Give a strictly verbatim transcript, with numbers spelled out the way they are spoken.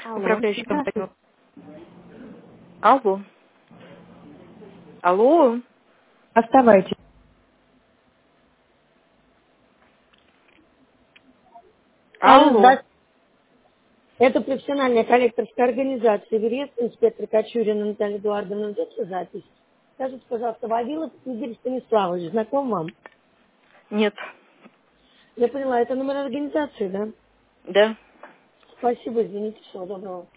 Алло, Управляющая здравствуйте. компания. Алло. Алло. Оставайтесь. Алло, Алло. здравствуйте. Это профессиональная коллекторская организация «Верес», инспектор Кочурина Наталья Эдуардовна, ведется запись. Скажите, пожалуйста, Вавилов Игорь Станиславович, знаком вам? Нет. Я поняла, это номер организации, да? Да. Спасибо, извините, всего доброго.